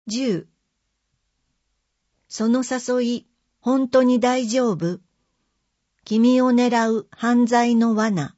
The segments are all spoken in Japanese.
10. その誘い、本当に大丈夫？君を狙う犯罪の罠。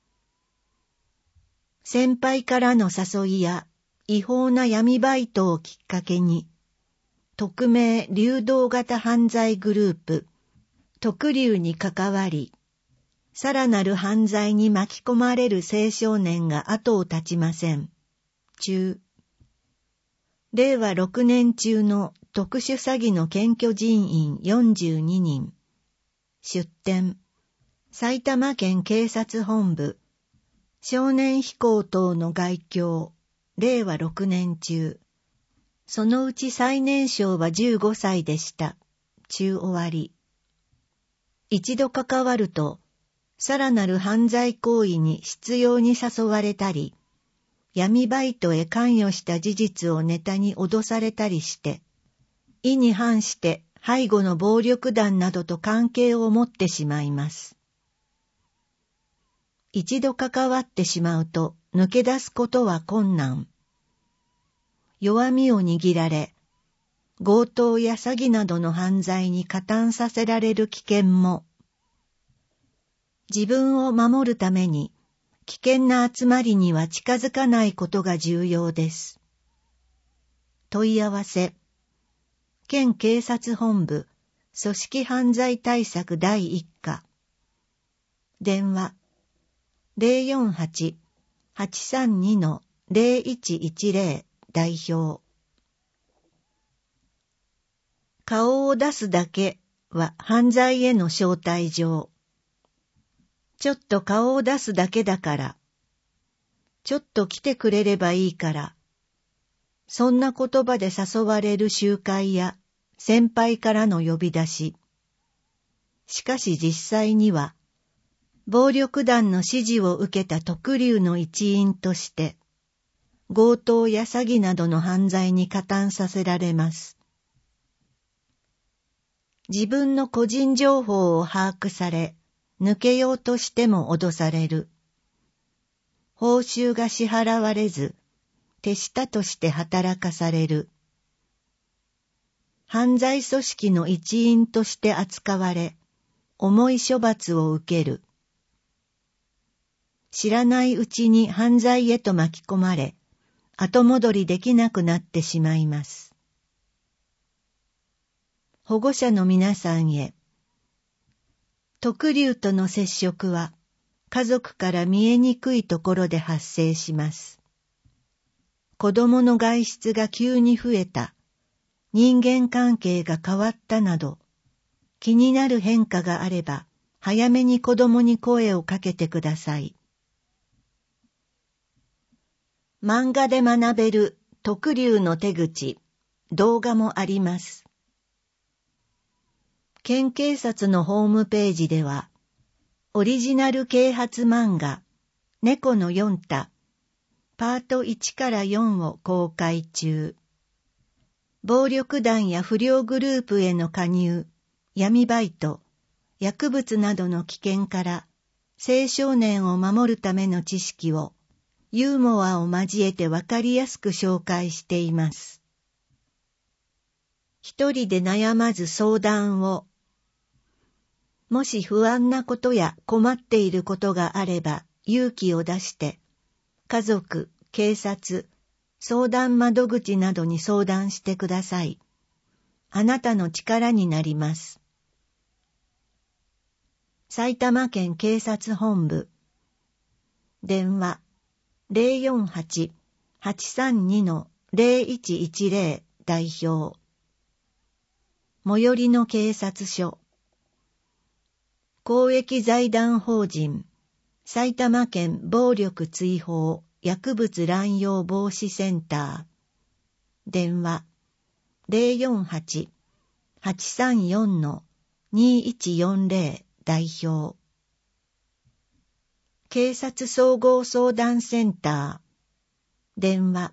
先輩からの誘いや違法な闇バイトをきっかけに、匿名流動型犯罪グループ、特流に関わり、さらなる犯罪に巻き込まれる青少年が後を絶ちません。中。令和6年中の特殊詐欺の検挙人員42人。出典。埼玉県警察本部。少年非行等の概況。令和6年中。そのうち最年少は15歳でした。中終わり。一度関わると、さらなる犯罪行為に執拗に誘われたり、闇バイトへ関与した事実をネタに脅されたりして、意に反して背後の暴力団などと関係を持ってしまいます。一度関わってしまうと抜け出すことは困難。弱みを握られ、強盗や詐欺などの犯罪に加担させられる危険も、自分を守るために、危険な集まりには近づかないことが重要です。問い合わせ。県警察本部組織犯罪対策第1課。電話 048-832-0110 代表。顔を出すだけは犯罪への招待状。ちょっと顔を出すだけだから。ちょっと来てくれればいいから。そんな言葉で誘われる集会や先輩からの呼び出し。しかし実際には、暴力団の指示を受けた特流の一員として、強盗や詐欺などの犯罪に加担させられます。自分の個人情報を把握され、抜けようとしても脅される。報酬が支払われず、手下として働かされる。犯罪組織の一員として扱われ、重い処罰を受ける。知らないうちに犯罪へと巻き込まれ、後戻りできなくなってしまいます。保護者の皆さんへ。特流との接触は家族から見えにくいところで発生します。子供の外出が急に増えた、人間関係が変わったなど、気になる変化があれば、早めに子供に声をかけてください。漫画で学べる特流の手口、動画もあります。県警察のホームページでは、オリジナル啓発漫画、猫の4太、パート1から4を公開中。暴力団や不良グループへの加入、闇バイト、薬物などの危険から青少年を守るための知識をユーモアを交えてわかりやすく紹介しています。一人で悩まず相談を。もし不安なことや困っていることがあれば勇気を出して、家族、警察、相談窓口などに相談してください。あなたの力になります。埼玉県警察本部。電話048-832-0110 代表。最寄りの警察署。公益財団法人埼玉県暴力追放薬物乱用防止センター。電話048-834-2140 代表。警察総合相談センター。電話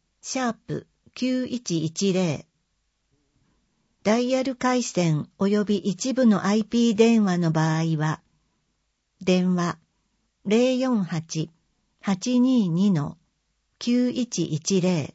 #9110。ダイヤル回線及び一部の IP 電話の場合は、電話048-822-9110